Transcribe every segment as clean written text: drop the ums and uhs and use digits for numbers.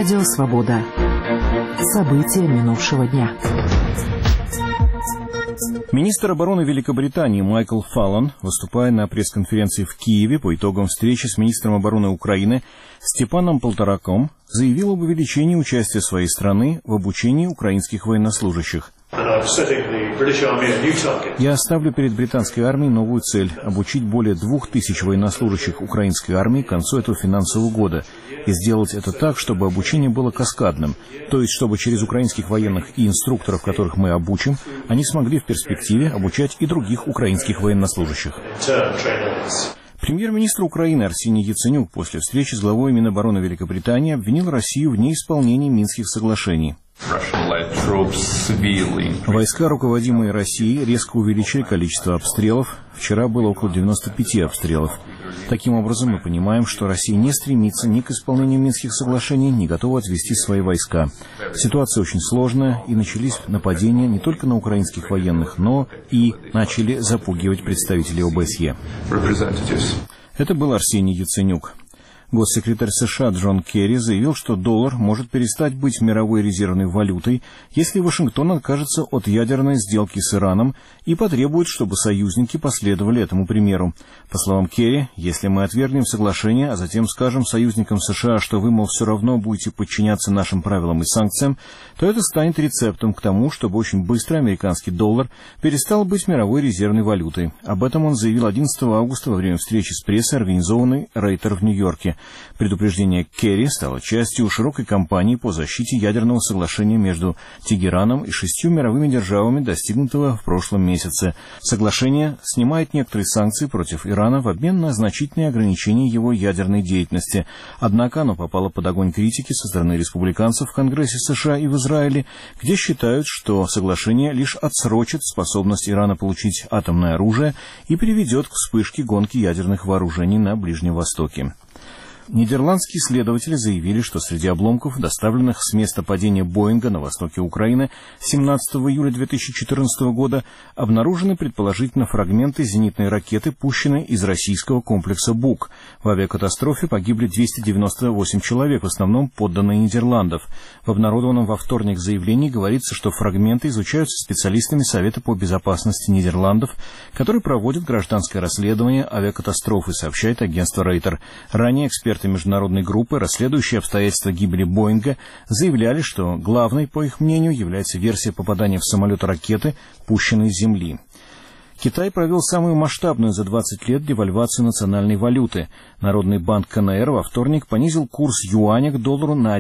Радио «Свобода». События минувшего дня. Министр обороны Великобритании Майкл Фаллон, выступая на пресс-конференции в Киеве по итогам встречи с министром обороны Украины Степаном Полтораком, заявил об увеличении участия своей страны в обучении украинских военнослужащих. Я ставлю перед британской армией новую цель – обучить более 2000 военнослужащих украинской армии к концу этого финансового года и сделать это так, чтобы обучение было каскадным, то есть чтобы через украинских военных и инструкторов, которых мы обучим, они смогли в перспективе обучать и других украинских военнослужащих. Премьер-министр Украины Арсений Яценюк после встречи с главой Минобороны Великобритании обвинил Россию в неисполнении Минских соглашений. Войска, руководимые Россией, резко увеличили количество обстрелов. Вчера было около 95 обстрелов. Таким образом, мы понимаем, что Россия не стремится ни к исполнению Минских соглашений, не готова отвести свои войска. Ситуация очень сложная, и начались нападения не только на украинских военных, но и начали запугивать представителей ОБСЕ. Это был Арсений Яценюк. Госсекретарь США Джон Керри заявил, что доллар может перестать быть мировой резервной валютой, если Вашингтон откажется от ядерной сделки с Ираном и потребует, чтобы союзники последовали этому примеру. По словам Керри, если мы отвергнем соглашение, а затем скажем союзникам США, что вы, мол, все равно будете подчиняться нашим правилам и санкциям, то это станет рецептом к тому, чтобы очень быстро американский доллар перестал быть мировой резервной валютой. Об этом он заявил 11 августа во время встречи с прессой, организованной Рейтер в Нью-Йорке. Предупреждение Керри стало частью широкой кампании по защите ядерного соглашения между Тегераном и 6 мировыми державами, достигнутого в прошлом месяце. Соглашение снимает некоторые санкции против Ирана в обмен на значительные ограничения его ядерной деятельности. Однако оно попало под огонь критики со стороны республиканцев в Конгрессе США и в Израиле, где считают, что соглашение лишь отсрочит способность Ирана получить атомное оружие и приведет к вспышке гонки ядерных вооружений на Ближнем Востоке. Нидерландские исследователи заявили, что среди обломков, доставленных с места падения Боинга на востоке Украины 17 июля 2014 года, обнаружены предположительно фрагменты зенитной ракеты, пущенной из российского комплекса «Бук». В авиакатастрофе погибли 298 человек, в основном подданные Нидерландов. В обнародованном во вторник заявлении говорится, что фрагменты изучаются специалистами Совета по безопасности Нидерландов, который проводит гражданское расследование авиакатастрофы, сообщает агентство Рейтер. Ранее эксперты международной группы, расследующие обстоятельства гибели Боинга, заявляли, что главной, по их мнению, является версия попадания в самолет ракеты, пущенной с Земли. Китай провел самую масштабную за 20 лет девальвацию национальной валюты. Народный банк КНР во вторник понизил курс юаня к доллару на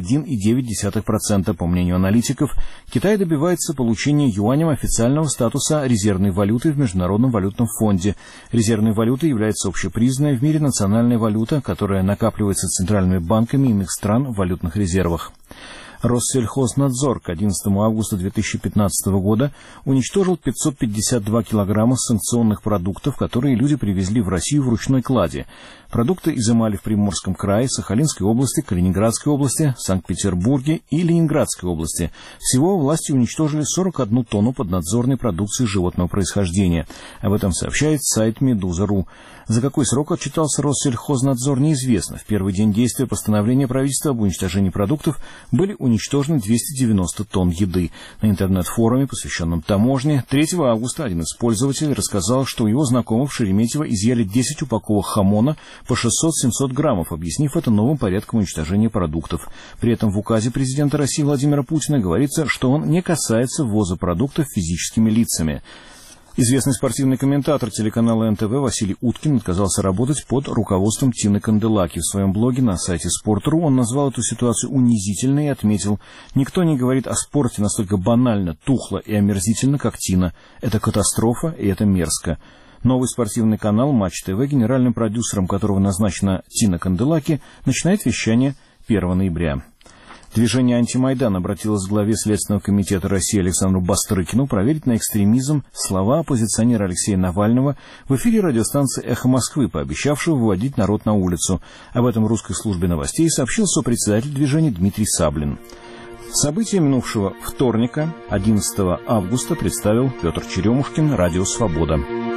1,9%. По мнению аналитиков, Китай добивается получения юанем официального статуса резервной валюты в Международном валютном фонде. Резервной валютой является общепризнанная в мире национальная валюта, которая накапливается центральными банками иных стран в валютных резервах. Россельхознадзор к 11 августа 2015 года уничтожил 552 килограмма санкционных продуктов, которые люди привезли в Россию в ручной клади. Продукты изымали в Приморском крае, Сахалинской области, Калининградской области, Санкт-Петербурге и Ленинградской области. Всего власти уничтожили 41 тонну поднадзорной продукции животного происхождения. Об этом сообщает сайт Медуза.ру. За какой срок отчитался Россельхознадзор, неизвестно. В первый день действия постановления правительства об уничтожении продуктов были уничтожены 290 тонн еды. На интернет-форуме, посвященном таможне, 3 августа один из пользователей рассказал, что у его знакомых в Шереметьево изъяли 10 упаковок хамона по 600-700 граммов, объяснив это новым порядком уничтожения продуктов. При этом в указе президента России Владимира Путина говорится, что он не касается ввоза продуктов физическими лицами. Известный спортивный комментатор телеканала НТВ Василий Уткин отказался работать под руководством Тины Канделаки. В своем блоге на сайте Sport.ru он назвал эту ситуацию унизительной и отметил: «Никто не говорит о спорте настолько банально, тухло и омерзительно, как Тина. Это катастрофа, и это мерзко». Новый спортивный канал Матч ТВ, генеральным продюсером которого назначена Тина Канделаки, начинает вещание 1 ноября. Движение «Антимайдан» обратилось к главе Следственного комитета России Александру Бастрыкину проверить на экстремизм слова оппозиционера Алексея Навального в эфире радиостанции «Эхо Москвы», пообещавшего выводить народ на улицу. Об этом русской службе новостей сообщил сопредседатель движения Дмитрий Саблин. События минувшего вторника, 11 августа, представил Петр Черемушкин, Радио «Свобода».